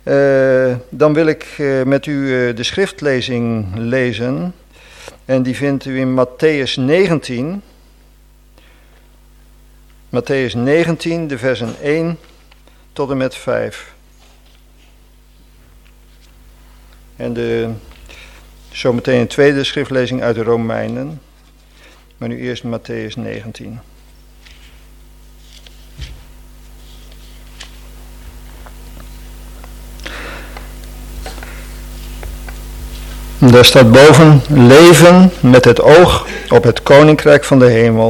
Dan wil ik met u de schriftlezing lezen. En die vindt u in Mattheüs 19. Mattheüs 19, de versen 1 tot en met 5. En zometeen een tweede schriftlezing uit de Romeinen. Maar nu eerst Mattheüs 19. Daar staat boven: leven met het oog op het koninkrijk van de hemel.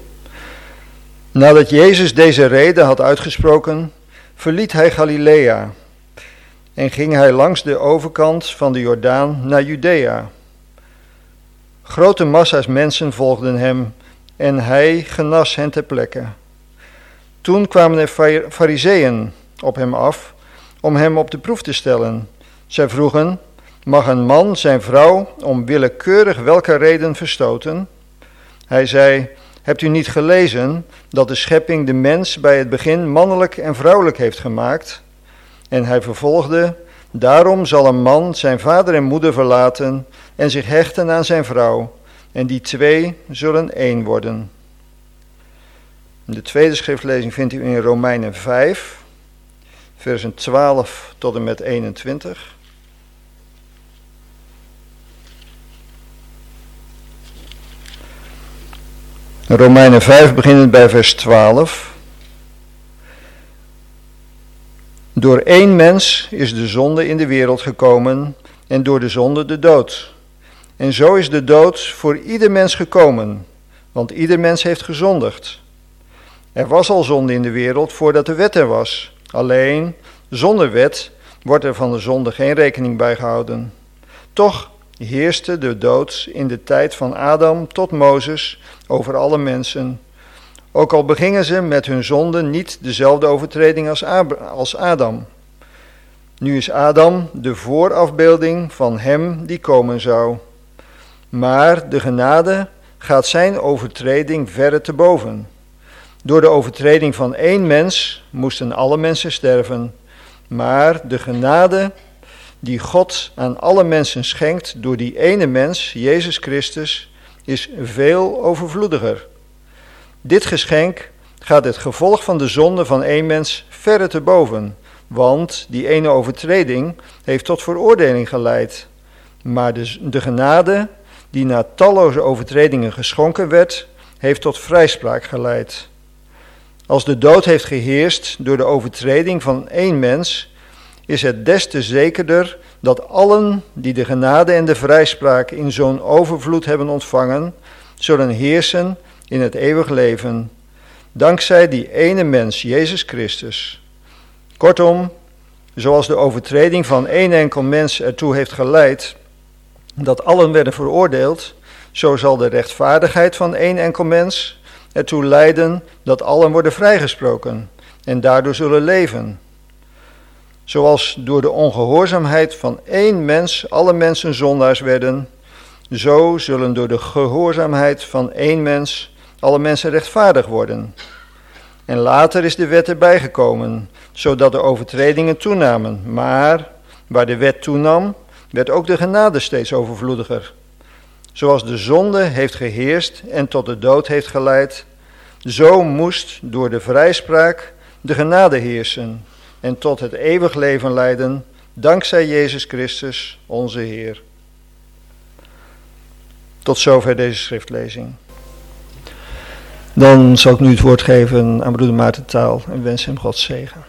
Nadat Jezus deze rede had uitgesproken, verliet hij Galilea en ging hij langs de overkant van de Jordaan naar Judea. Grote massa's mensen volgden hem en hij genas hen ter plekke. Toen kwamen er Farizeeën op hem af om hem op de proef te stellen. Zij vroegen: mag een man zijn vrouw om willekeurig welke reden verstoten? Hij zei: hebt u niet gelezen dat de schepping de mens bij het begin mannelijk en vrouwelijk heeft gemaakt? En hij vervolgde: daarom zal een man zijn vader en moeder verlaten en zich hechten aan zijn vrouw, en die twee zullen één worden. De tweede schriftlezing vindt u in Romeinen 5, versen 12 tot en met 21. Romeinen 5 beginnend bij vers 12. Door één mens is de zonde in de wereld gekomen en door de zonde de dood. En zo is de dood voor ieder mens gekomen, want ieder mens heeft gezondigd. Er was al zonde in de wereld voordat de wet er was. Alleen, zonder wet wordt er van de zonde geen rekening bij gehouden. Toch heerste de dood in de tijd van Adam tot Mozes over alle mensen. Ook al begingen ze met hun zonde niet dezelfde overtreding als Adam. Nu is Adam de voorafbeelding van hem die komen zou. Maar de genade gaat zijn overtreding verre te boven. Door de overtreding van één mens moesten alle mensen sterven. Maar de genade die God aan alle mensen schenkt door die ene mens, Jezus Christus, is veel overvloediger. Dit geschenk gaat het gevolg van de zonde van één mens verre te boven, want die ene overtreding heeft tot veroordeling geleid. Maar de genade die na talloze overtredingen geschonken werd, heeft tot vrijspraak geleid. Als de dood heeft geheerst door de overtreding van één mens, is het des te zekerder dat allen die de genade en de vrijspraak in zo'n overvloed hebben ontvangen, zullen heersen in het eeuwig leven, dankzij die ene mens, Jezus Christus. Kortom, zoals de overtreding van één enkel mens ertoe heeft geleid dat allen werden veroordeeld, zo zal de rechtvaardigheid van één enkel mens ertoe leiden dat allen worden vrijgesproken en daardoor zullen leven. Zoals door de ongehoorzaamheid van één mens alle mensen zondaars werden, zo zullen door de gehoorzaamheid van één mens alle mensen rechtvaardig worden. En later is de wet erbij gekomen, zodat de overtredingen toenamen. Maar waar de wet toenam, werd ook de genade steeds overvloediger. Zoals de zonde heeft geheerst en tot de dood heeft geleid, zo moest door de vrijspraak de genade heersen en tot het eeuwig leven leiden, dankzij Jezus Christus, onze Heer. Tot zover deze schriftlezing. Dan zal ik nu het woord geven aan broeder Maarten Taal en wens hem Gods zegen.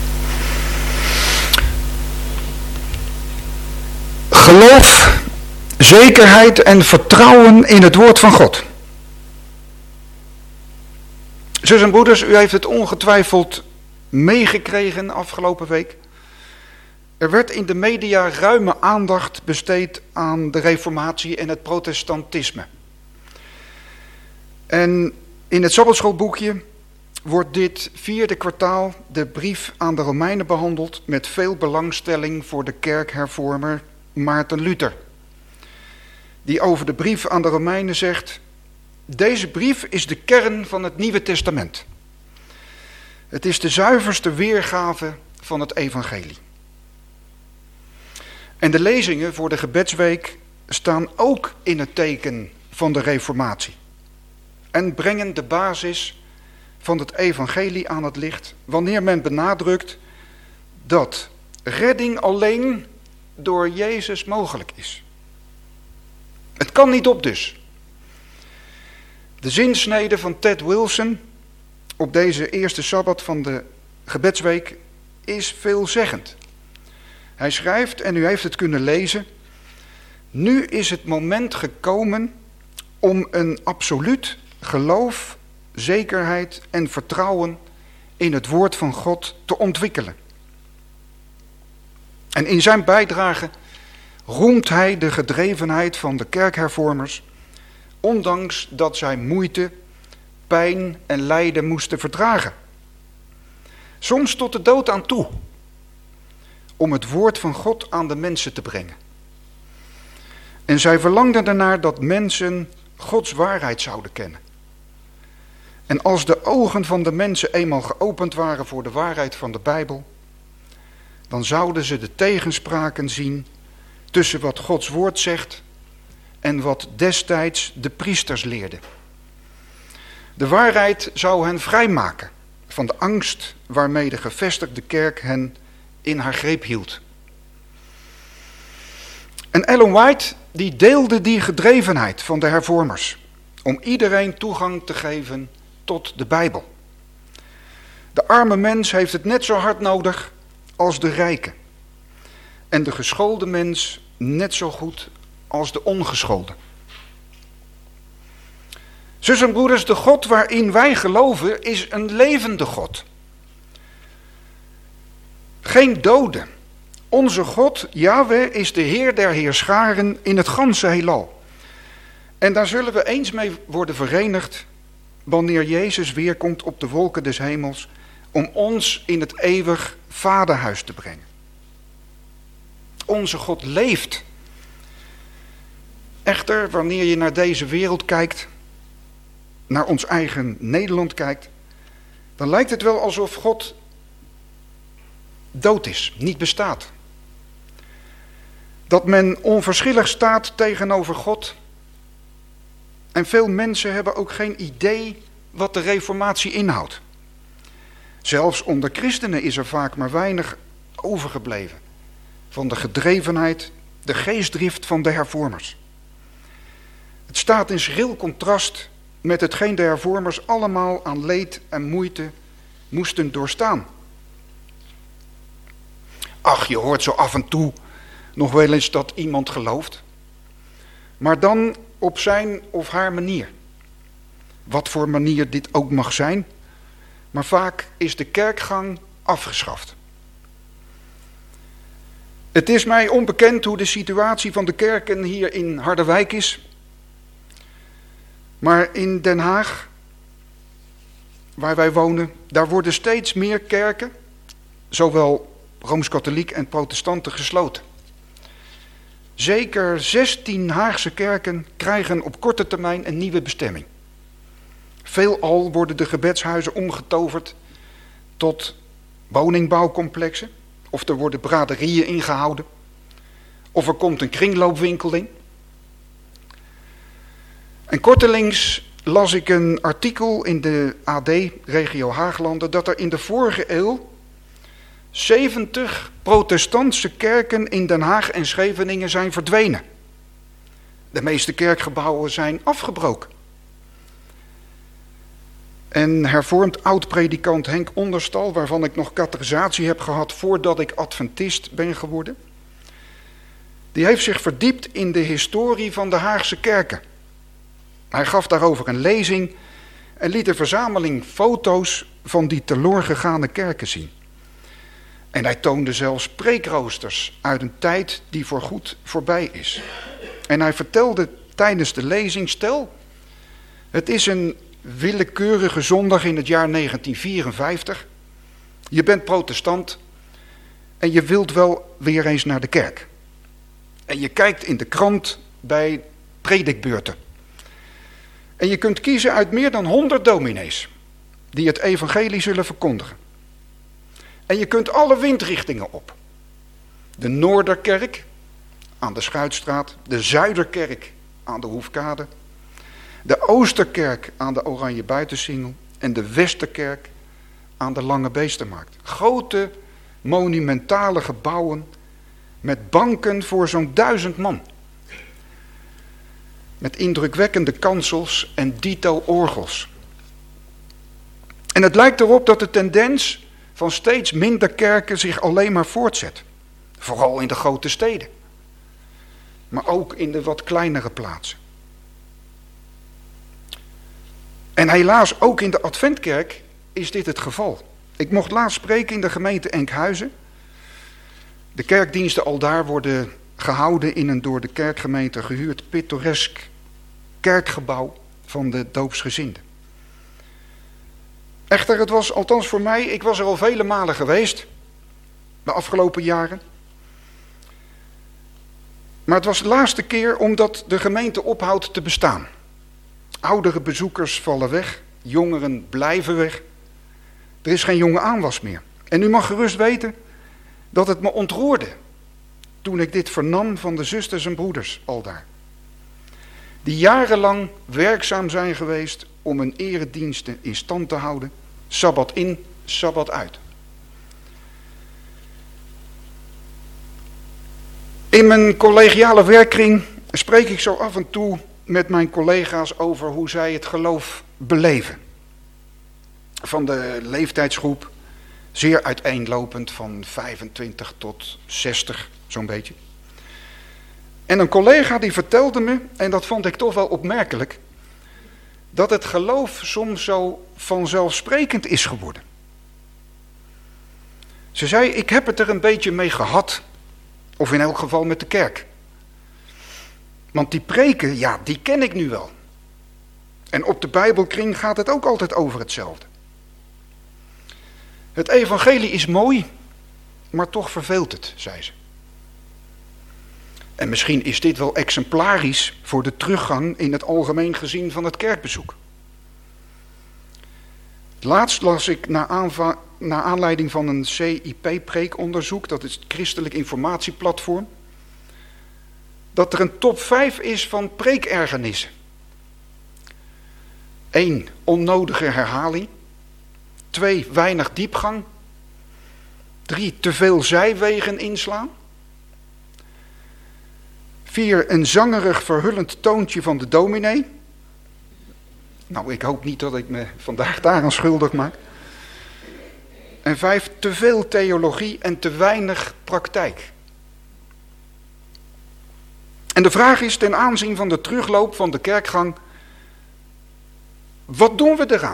Geloof zekerheid en vertrouwen in het woord van God. Zus en broeders, u heeft het ongetwijfeld meegekregen afgelopen week. Er werd in de media ruime aandacht besteed aan de reformatie en het protestantisme. En in het Sabbatschoolboekje wordt dit 4e kwartaal de brief aan de Romeinen behandeld met veel belangstelling voor de kerkhervormer Maarten Luther. Die over de brief aan de Romeinen zegt: deze brief is de kern van het Nieuwe Testament. Het is de zuiverste weergave van het evangelie. En de lezingen voor de gebedsweek staan ook in het teken van de reformatie. En brengen de basis van het evangelie aan het licht wanneer men benadrukt dat redding alleen door Jezus mogelijk is. Het kan niet op dus. De zinsnede van Ted Wilson op deze eerste Sabbat van de gebedsweek is veelzeggend. Hij schrijft, en u heeft het kunnen lezen: nu is het moment gekomen om een absoluut geloof, zekerheid en vertrouwen in het woord van God te ontwikkelen. En in zijn bijdrage roemt hij de gedrevenheid van de kerkhervormers, ondanks dat zij moeite, pijn en lijden moesten verdragen. Soms tot de dood aan toe, om het woord van God aan de mensen te brengen. En zij verlangden ernaar dat mensen Gods waarheid zouden kennen. En als de ogen van de mensen eenmaal geopend waren voor de waarheid van de Bijbel, dan zouden ze de tegenspraken zien tussen wat Gods woord zegt en wat destijds de priesters leerden. De waarheid zou hen vrijmaken van de angst waarmee de gevestigde kerk hen in haar greep hield. En Ellen White die deelde die gedrevenheid van de hervormers om iedereen toegang te geven tot de Bijbel. De arme mens heeft het net zo hard nodig als de rijke. En de geschoolde mens net zo goed als de ongeschoolde. Zus en broeders, de God waarin wij geloven is een levende God. Geen dode. Onze God, Yahweh, is de Heer der heerscharen in het ganse heelal. En daar zullen we eens mee worden verenigd wanneer Jezus weerkomt op de wolken des hemels om ons in het eeuwig vaderhuis te brengen. Onze God leeft. Echter, wanneer je naar deze wereld kijkt, naar ons eigen Nederland kijkt, dan lijkt het wel alsof God dood is, niet bestaat. Dat men onverschillig staat tegenover God. En veel mensen hebben ook geen idee wat de reformatie inhoudt. Zelfs onder christenen is er vaak maar weinig overgebleven van de gedrevenheid, de geestdrift van de hervormers. Het staat in schril contrast met hetgeen de hervormers allemaal aan leed en moeite moesten doorstaan. Ach, je hoort zo af en toe nog wel eens dat iemand gelooft, maar dan op zijn of haar manier. Wat voor manier dit ook mag zijn, maar vaak is de kerkgang afgeschaft. Het is mij onbekend hoe de situatie van de kerken hier in Harderwijk is. Maar in Den Haag, waar wij wonen, daar worden steeds meer kerken, zowel Rooms-Katholiek en protestanten, gesloten. Zeker 16 Haagse kerken krijgen op korte termijn een nieuwe bestemming. Veelal worden de gebedshuizen omgetoverd tot woningbouwcomplexen. Of er worden braderieën ingehouden. Of er komt een kringloopwinkel in. En kortelings las ik een artikel in de AD, regio Haaglanden, dat er in de vorige eeuw 70 protestantse kerken in Den Haag en Scheveningen zijn verdwenen. De meeste kerkgebouwen zijn afgebroken. En hervormd oud-predikant Henk Onderstal, waarvan ik nog catechisatie heb gehad voordat ik adventist ben geworden, Die heeft zich verdiept in de historie van de Haagse kerken. Hij gaf daarover een lezing en liet een verzameling foto's van die teloorgegane kerken zien. En hij toonde zelfs preekroosters uit een tijd die voorgoed voorbij is. En hij vertelde tijdens de lezing, stel, het is een willekeurige zondag in het jaar 1954. Je bent protestant en je wilt wel weer eens naar de kerk. En je kijkt in de krant bij predikbeurten. En je kunt kiezen uit meer dan 100 dominees die het evangelie zullen verkondigen. En je kunt alle windrichtingen op. De Noorderkerk aan de Schuitstraat, de Zuiderkerk aan de Hoefkade, de Oosterkerk aan de Oranje Buitensingel en de Westerkerk aan de Lange Beestenmarkt. Grote, monumentale gebouwen met banken voor zo'n 1000 man. Met indrukwekkende kansels en dito orgels. En het lijkt erop dat de tendens van steeds minder kerken zich alleen maar voortzet. Vooral in de grote steden. Maar ook in de wat kleinere plaatsen. En helaas ook in de Adventkerk is dit het geval. Ik mocht laatst spreken in de gemeente Enkhuizen. De kerkdiensten aldaar worden gehouden in een door de kerkgemeente gehuurd pittoresk kerkgebouw van de doopsgezinden. Echter, het was althans voor mij, ik was er al vele malen geweest, de afgelopen jaren. Maar het was de laatste keer omdat de gemeente ophoudt te bestaan. Oudere bezoekers vallen weg, jongeren blijven weg. Er is geen jonge aanwas meer. En u mag gerust weten dat het me ontroerde toen ik dit vernam van de zusters en broeders aldaar. Die jarenlang werkzaam zijn geweest om hun erediensten in stand te houden, sabbat in, sabbat uit. In mijn collegiale werkkring spreek ik zo af en toe met mijn collega's over hoe zij het geloof beleven. Van de leeftijdsgroep, zeer uiteenlopend, van 25 tot 60, zo'n beetje. En een collega die vertelde me, en dat vond ik toch wel opmerkelijk, dat het geloof soms zo vanzelfsprekend is geworden. Ze zei, ik heb het er een beetje mee gehad, of in elk geval met de kerk. Want die preken, ja, die ken ik nu wel. En op de Bijbelkring gaat het ook altijd over hetzelfde. Het evangelie is mooi, maar toch verveelt het, zei ze. En misschien is dit wel exemplarisch voor de teruggang in het algemeen gezien van het kerkbezoek. Laatst las ik naar aanleiding van een CIP-preekonderzoek, dat is het Christelijk Informatieplatform, dat er een top 5 is van preekergernissen. 1. Onnodige herhaling. 2. Weinig diepgang. 3. Te veel zijwegen inslaan. 4. Een zangerig verhullend toontje van de dominee. Nou, ik hoop niet dat ik me vandaag daaraan schuldig maak. En 5. Te veel theologie en te weinig praktijk. En de vraag is ten aanzien van de terugloop van de kerkgang, wat doen we eraan?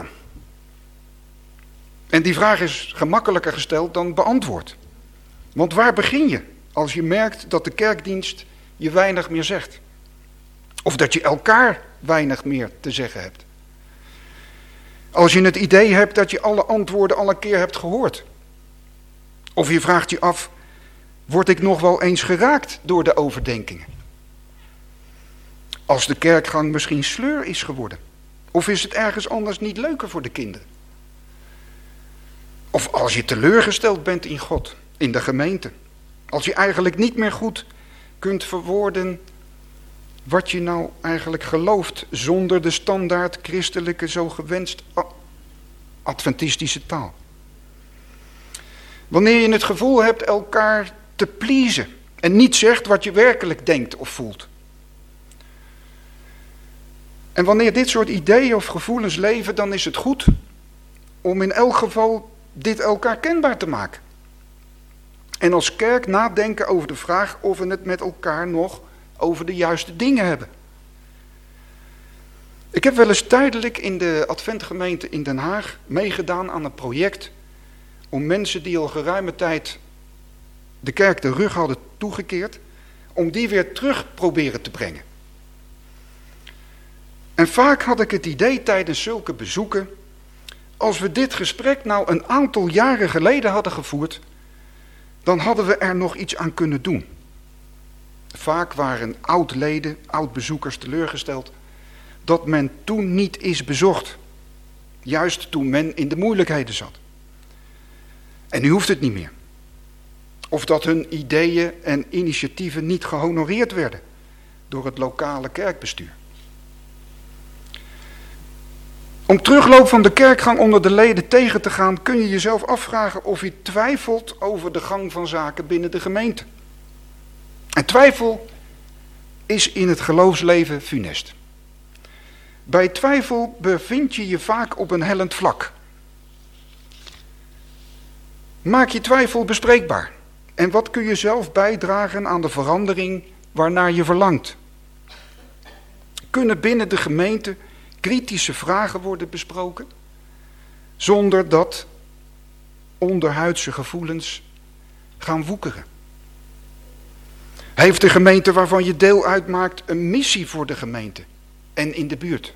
En die vraag is gemakkelijker gesteld dan beantwoord. Want waar begin je als je merkt dat de kerkdienst je weinig meer zegt? Of dat je elkaar weinig meer te zeggen hebt? Als je het idee hebt dat je alle antwoorden al een keer hebt gehoord? Of je vraagt je af, word ik nog wel eens geraakt door de overdenkingen? Als de kerkgang misschien sleur is geworden? Of is het ergens anders niet leuker voor de kinderen? Of als je teleurgesteld bent in God, in de gemeente. Als je eigenlijk niet meer goed kunt verwoorden wat je nou eigenlijk gelooft zonder de standaard christelijke, zo gewenst adventistische taal. Wanneer je het gevoel hebt elkaar te pleasen en niet zegt wat je werkelijk denkt of voelt. En wanneer dit soort ideeën of gevoelens leven, dan is het goed om in elk geval dit elkaar kenbaar te maken. En als kerk nadenken over de vraag of we het met elkaar nog over de juiste dingen hebben. Ik heb wel eens tijdelijk in de Adventgemeente in Den Haag meegedaan aan een project om mensen die al geruime tijd de kerk de rug hadden toegekeerd, om die weer terug proberen te brengen. En vaak had ik het idee tijdens zulke bezoeken, als we dit gesprek nou een aantal jaren geleden hadden gevoerd, dan hadden we er nog iets aan kunnen doen. Vaak waren oud-leden, oud-bezoekers teleurgesteld dat men toen niet is bezocht. Juist toen men in de moeilijkheden zat. En nu hoeft het niet meer. Of dat hun ideeën en initiatieven niet gehonoreerd werden door het lokale kerkbestuur. Om terugloop van de kerkgang onder de leden tegen te gaan, kun je jezelf afvragen of je twijfelt over de gang van zaken binnen de gemeente. En twijfel is in het geloofsleven funest. Bij twijfel bevind je je vaak op een hellend vlak. Maak je twijfel bespreekbaar. En wat kun je zelf bijdragen aan de verandering waarnaar je verlangt? Kunnen binnen de gemeente kritische vragen worden besproken, zonder dat onderhuidse gevoelens gaan woekeren? Heeft de gemeente waarvan je deel uitmaakt een missie voor de gemeente en in de buurt?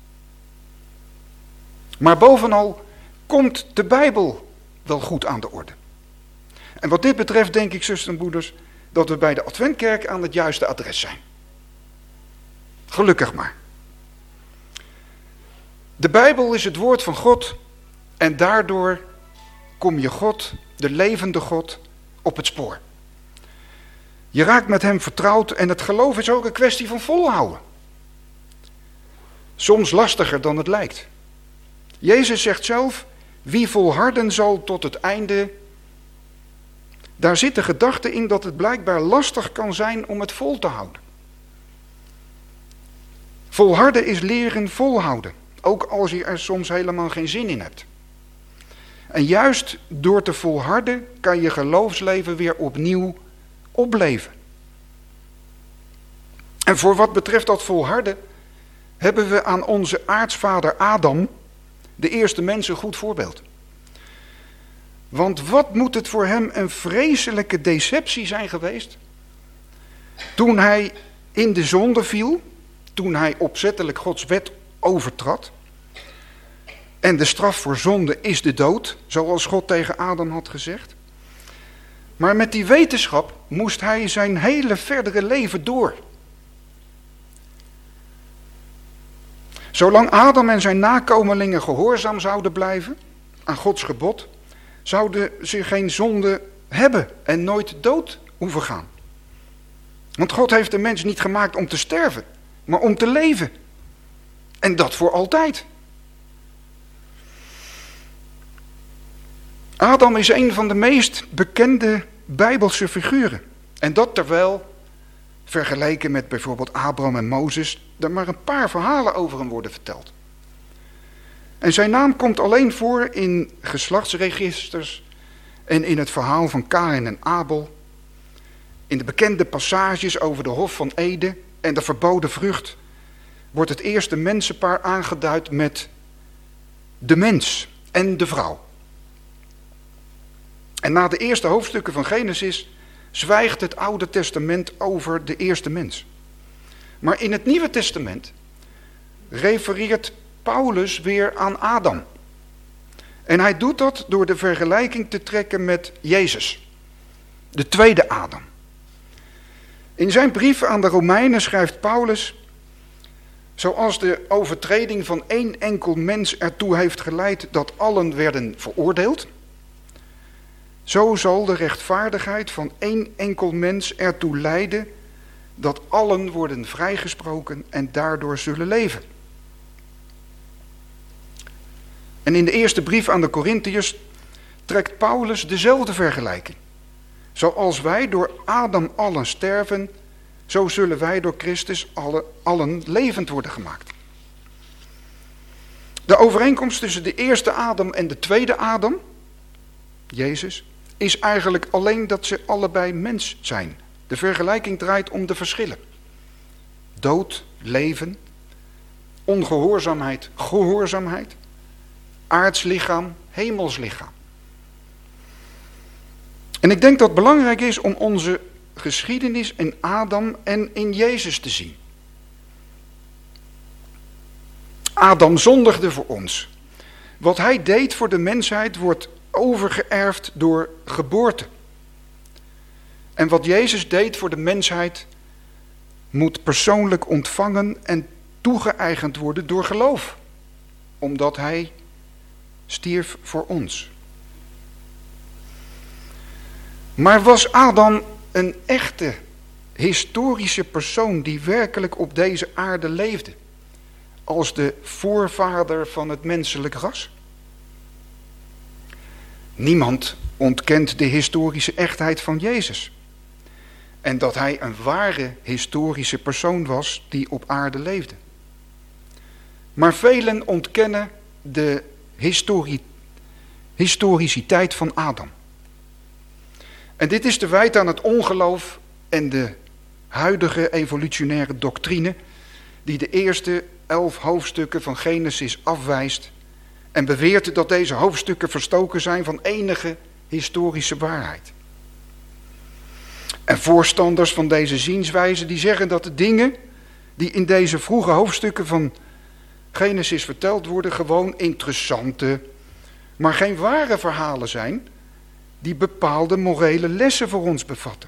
Maar bovenal komt de Bijbel wel goed aan de orde. En wat dit betreft denk ik, zusters en broeders, dat we bij de Adventkerk aan het juiste adres zijn. Gelukkig maar. De Bijbel is het woord van God en daardoor kom je God, de levende God, op het spoor. Je raakt met hem vertrouwd en het geloof is ook een kwestie van volhouden. Soms lastiger dan het lijkt. Jezus zegt zelf, wie volharden zal tot het einde. Daar zit de gedachte in dat het blijkbaar lastig kan zijn om het vol te houden. Volharden is leren volhouden, ook als je er soms helemaal geen zin in hebt. En juist door te volharden kan je geloofsleven weer opnieuw opleven. En voor wat betreft dat volharden hebben we aan onze aartsvader Adam, de eerste mens, een goed voorbeeld. Want wat moet het voor hem een vreselijke deceptie zijn geweest toen hij in de zonde viel, toen hij opzettelijk Gods wet overtrad. En de straf voor zonde is de dood, zoals God tegen Adam had gezegd. Maar met die wetenschap moest hij zijn hele verdere leven door. Zolang Adam en zijn nakomelingen gehoorzaam zouden blijven aan Gods gebod, zouden ze geen zonde hebben en nooit dood hoeven gaan. Want God heeft de mens niet gemaakt om te sterven, maar om te leven. En dat voor altijd. Adam is een van de meest bekende Bijbelse figuren. En dat terwijl, vergeleken met bijvoorbeeld Abraham en Mozes, er maar een paar verhalen over hem worden verteld. En zijn naam komt alleen voor in geslachtsregisters en in het verhaal van Kaïn en Abel. In de bekende passages over de Hof van Eden en de verboden vrucht wordt het eerste mensenpaar aangeduid met de mens en de vrouw. En na de eerste hoofdstukken van Genesis zwijgt het Oude Testament over de eerste mens. Maar in het Nieuwe Testament refereert Paulus weer aan Adam. En hij doet dat door de vergelijking te trekken met Jezus, de tweede Adam. In zijn brief aan de Romeinen schrijft Paulus: zoals de overtreding van één enkel mens ertoe heeft geleid dat allen werden veroordeeld, zo zal de rechtvaardigheid van één enkel mens ertoe leiden dat allen worden vrijgesproken en daardoor zullen leven. En in de eerste brief aan de Korintiërs trekt Paulus dezelfde vergelijking. Zoals wij door Adam allen sterven, zo zullen wij door Christus allen levend worden gemaakt. De overeenkomst tussen de eerste Adam en de tweede Adam, Jezus, is eigenlijk alleen dat ze allebei mens zijn. De vergelijking draait om de verschillen. Dood, leven, ongehoorzaamheid, gehoorzaamheid, aards lichaam, hemels lichaam. En ik denk dat het belangrijk is om onze geschiedenis in Adam en in Jezus te zien. Adam zondigde voor ons. Wat hij deed voor de mensheid wordt overgeërfd door geboorte. En wat Jezus deed voor de mensheid moet persoonlijk ontvangen en toegeëigend worden door geloof. Omdat hij stierf voor ons. Maar was Adam een echte historische persoon die werkelijk op deze aarde leefde? Als de voorvader van het menselijk ras? Niemand ontkent de historische echtheid van Jezus. En dat hij een ware historische persoon was die op aarde leefde. Maar velen ontkennen de historiciteit van Adam. En dit is te wijten aan het ongeloof en de huidige evolutionaire doctrine die de eerste 11 hoofdstukken van Genesis afwijst en beweert dat deze hoofdstukken verstoken zijn van enige historische waarheid. En voorstanders van deze zienswijze die zeggen dat de dingen die in deze vroege hoofdstukken van Genesis verteld worden gewoon interessante, maar geen ware verhalen zijn die bepaalde morele lessen voor ons bevatten.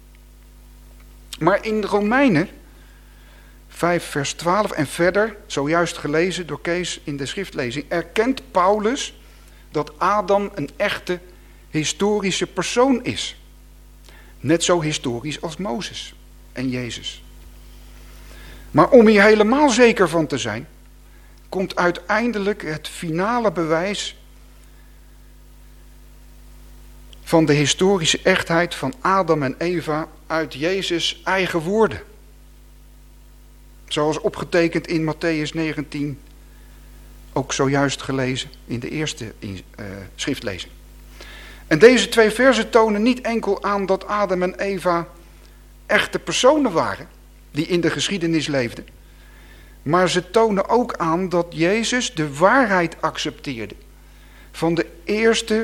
Maar in Romeinen 5 vers 12 en verder, zojuist gelezen door Kees in de schriftlezing, erkent Paulus dat Adam een echte historische persoon is. Net zo historisch als Mozes en Jezus. Maar om hier helemaal zeker van te zijn, komt uiteindelijk het finale bewijs van de historische echtheid van Adam en Eva uit Jezus' eigen woorden. Zoals opgetekend in Mattheüs 19, ook zojuist gelezen in de eerste schriftlezing. En deze 2 versen tonen niet enkel aan dat Adam en Eva echte personen waren die in de geschiedenis leefden. Maar ze tonen ook aan dat Jezus de waarheid accepteerde van de eerste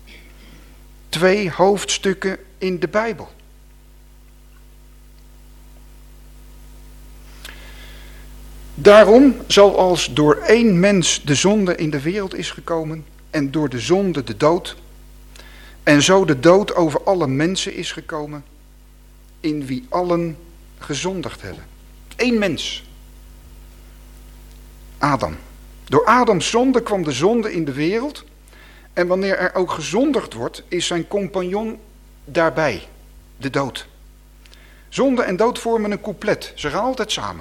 2 hoofdstukken in de Bijbel. Daarom, zoals door 1 mens de zonde in de wereld is gekomen en door de zonde de dood, en zo de dood over alle mensen is gekomen, in wie allen gezondigd hebben. 1 mens. Adam. Door Adams zonde kwam de zonde in de wereld. En wanneer er ook gezondigd wordt, is zijn compagnon daarbij. De dood. Zonde en dood vormen een couplet. Ze gaan altijd samen.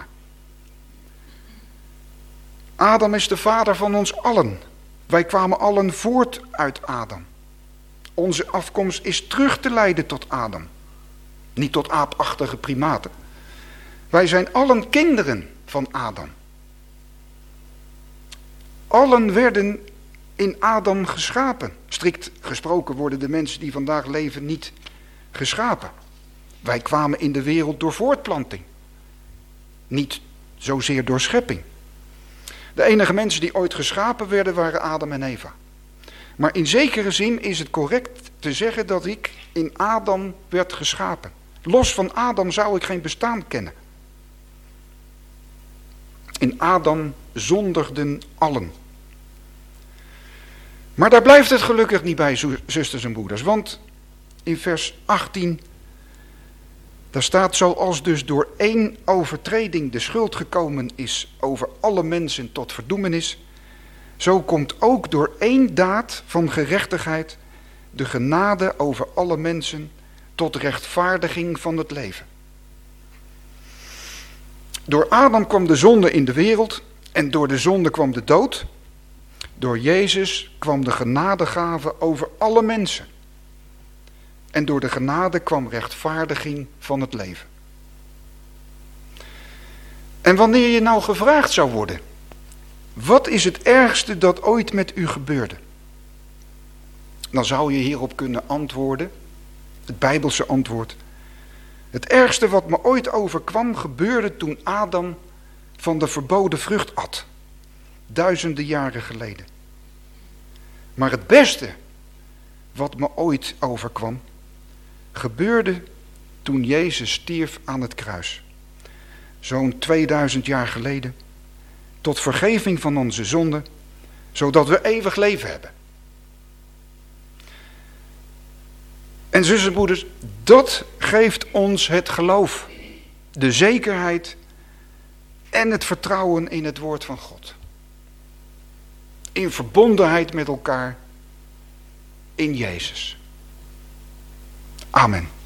Adam is de vader van ons allen. Wij kwamen allen voort uit Adam. Onze afkomst is terug te leiden tot Adam. Niet tot aapachtige primaten. Wij zijn allen kinderen van Adam. Allen werden in Adam geschapen. Strikt gesproken worden de mensen die vandaag leven niet geschapen. Wij kwamen in de wereld door voortplanting. Niet zozeer door schepping. De enige mensen die ooit geschapen werden waren Adam en Eva. Maar in zekere zin is het correct te zeggen dat ik in Adam werd geschapen. Los van Adam zou ik geen bestaan kennen. In Adam zondigden allen. Maar daar blijft het gelukkig niet bij, zusters en broeders. Want in vers 18, daar staat: zoals dus door 1 overtreding de schuld gekomen is over alle mensen tot verdoemenis, zo komt ook door 1 daad van gerechtigheid de genade over alle mensen tot rechtvaardiging van het leven. Door Adam kwam de zonde in de wereld en door de zonde kwam de dood. Door Jezus kwam de genadegave over alle mensen. En door de genade kwam rechtvaardiging van het leven. En wanneer je nou gevraagd zou worden: wat is het ergste dat ooit met u gebeurde? Dan zou je hierop kunnen antwoorden, het Bijbelse antwoord. Het ergste wat me ooit overkwam gebeurde toen Adam van de verboden vrucht at. Duizenden jaren geleden. Maar het beste wat me ooit overkwam gebeurde toen Jezus stierf aan het kruis. Zo'n 2000 jaar geleden. Tot vergeving van onze zonden, zodat we eeuwig leven hebben. En zussen en broeders, dat geeft ons het geloof, de zekerheid en het vertrouwen in het woord van God. In verbondenheid met elkaar in Jezus. Amen.